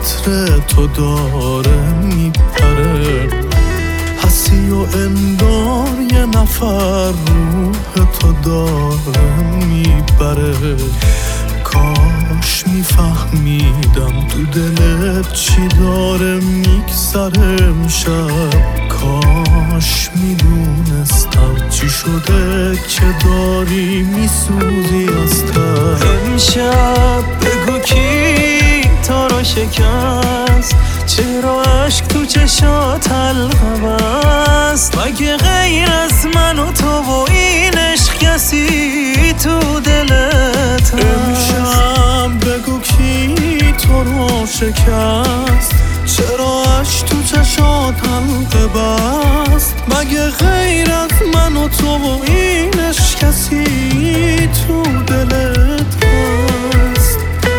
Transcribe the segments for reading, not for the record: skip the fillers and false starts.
عطر تو داره میپره، هستی و انگار یه نفر روح تو داره میبره. کاش میفهمیدم تو دلت چی داره میگذره امشب، کاش میدونستم چی شده که داری میسوزی از ته. امشب بگو کی تو رو شکست، چرا عشق تو چشات حلقه بست؟ مگه غیر از من و تو و این عشق کسی تو دلت هست؟ امشب بگو کی تو رو شکست، چرا عشق تو چشات حلقه بست؟ مگه غیر از من و تو و این عشق کسی تو دلت هست؟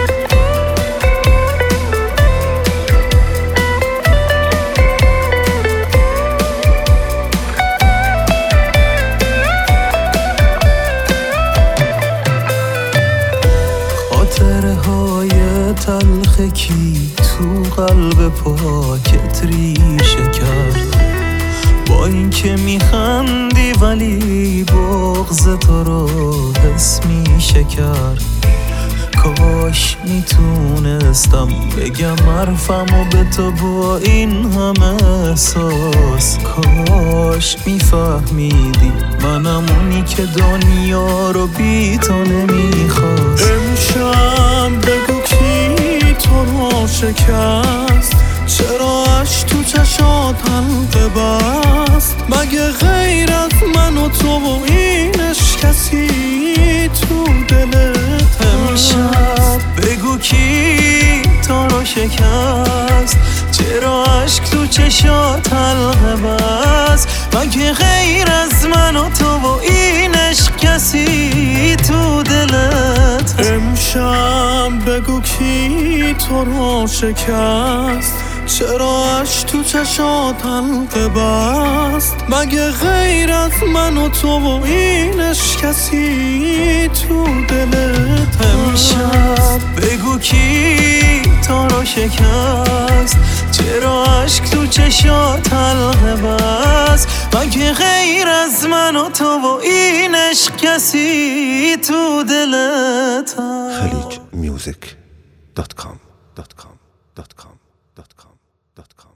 خاطره های تلخ کی تو قلب پاکت ریشه کرد؟ با اینکه میخندی ولی بغض تو رو حس میشه کرد. کاش میتونستم بگم حرفمو به تو با این همه احساس، کاش میفهمیدی منم اونی که دنیا رو بی تو نمیخواست. امشب بگو کی تو رو شکست، چرا عشق تو چشات حلقه بست؟ مگه غیر از من و تو و این عشق کسی تو دلت هست؟ امشب بگو کی تو رو شکست، چرا عشق تو چشات حلقه بست؟ مگه غیر از من و تو و این عشق کسی تو دلت هست؟ امشب بگو کی تو رو شکست، چرا عشق تو چشات حلقه بست؟ مگه غیر از من و تو و این عشق کسی تو دلت هست؟ امشب بگو کی تو رو شکست، چرا عشق تو چشات حلقه بست؟ مگه غیر از من و تو و این عشق کسی تو دلت هست؟ khaleejmusic.com